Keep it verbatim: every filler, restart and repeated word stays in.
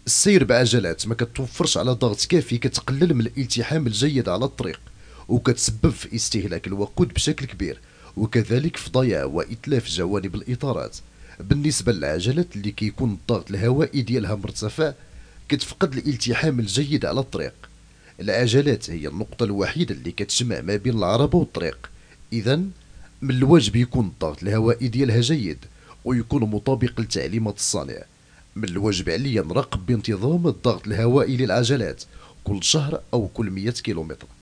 السير بعجلات ما كتوفرش على ضغط كافي، كتقلل من الالتحام الجيد على الطريق، وكتسبب في استهلاك الوقود بشكل كبير، وكذلك في ضياع وإتلاف جوانب الإطارات. بالنسبة للعجلات اللي كيكون الضغط الهوائي ديالها مرتفع، كتفقد الالتحام الجيد على الطريق. العجلات هي النقطة الوحيدة اللي كتجمع ما بين العربة والطريق، إذا من الواجب يكون الضغط الهوائي ديالها جيد، ويكون مطابق لتعليمات الصانع. من الواجب عليا نراقب بانتظام الضغط الهوائي للعجلات كل شهر أو كل مية كيلومتر.